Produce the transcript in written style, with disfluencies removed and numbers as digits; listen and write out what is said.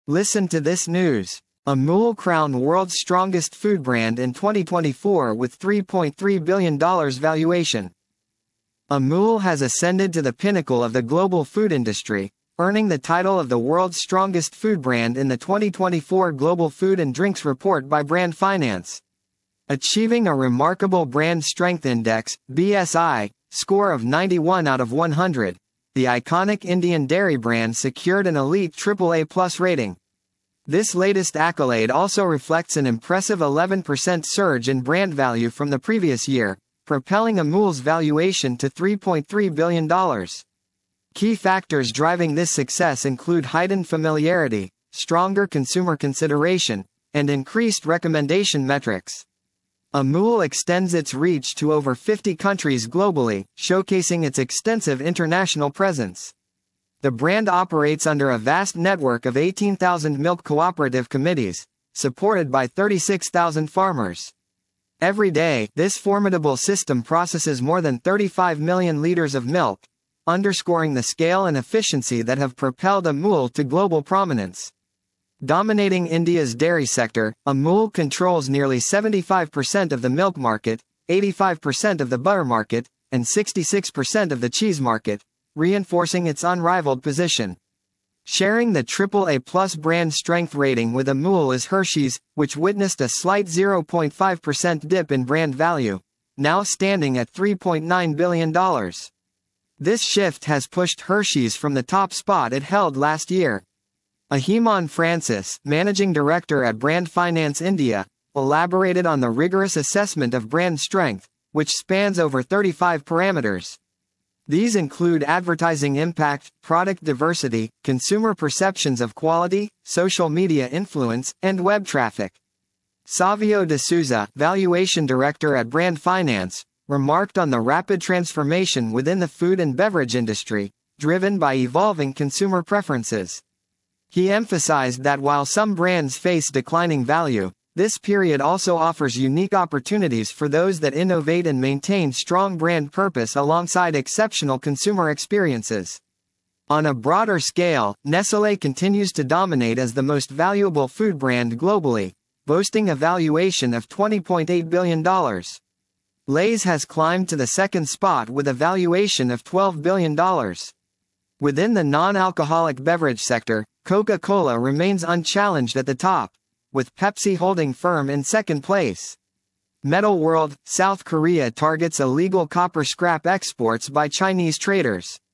Listen to this news. Amul crowned world's strongest food brand in 2024 with $3.3 billion valuation. Amul has ascended to the pinnacle of the global food industry, earning the title of the world's strongest food brand in the 2024 Global Food and Drinks Report by Brand Finance. Achieving a remarkable Brand Strength Index (BSI) score of 91 out of 100, the iconic Indian dairy brand secured an elite AAA+ rating. This latest accolade also reflects an impressive 11% surge in brand value from the previous year, propelling Amul's valuation to $3.3 billion. Key factors driving this success include heightened familiarity, stronger consumer consideration, and increased recommendation metrics. Amul extends its reach to over 50 countries globally, showcasing its extensive international presence. The brand operates under a vast network of 18,000 milk cooperative committees, supported by 36,000 farmers. Every day, this formidable system processes more than 35 million liters of milk, underscoring the scale and efficiency that have propelled Amul to global prominence. Dominating India's dairy sector, Amul controls nearly 75% of the milk market, 85% of the butter market, and 66% of the cheese market, reinforcing its unrivaled position. Sharing the AAA+ brand strength rating with Amul is Hershey's, which witnessed a slight 0.5% dip in brand value, now standing at $3.9 billion. This shift has pushed Hershey's from the top spot it held last year. Ahiman Francis, managing director at Brand Finance India, elaborated on the rigorous assessment of brand strength, which spans over 35 parameters. These include advertising impact, product diversity, consumer perceptions of quality, social media influence, and web traffic. Savio de Souza, valuation director at Brand Finance, remarked on the rapid transformation within the food and beverage industry, driven by evolving consumer preferences. He emphasized that while some brands face declining value, this period also offers unique opportunities for those that innovate and maintain strong brand purpose alongside exceptional consumer experiences. On a broader scale, Nestlé continues to dominate as the most valuable food brand globally, boasting a valuation of $20.8 billion. Lay's has climbed to the second spot with a valuation of $12 billion. Within the non-alcoholic beverage sector, Coca-Cola remains unchallenged at the top, with Pepsi holding firm in second place. Metal World, South Korea targets illegal copper scrap exports by Chinese traders.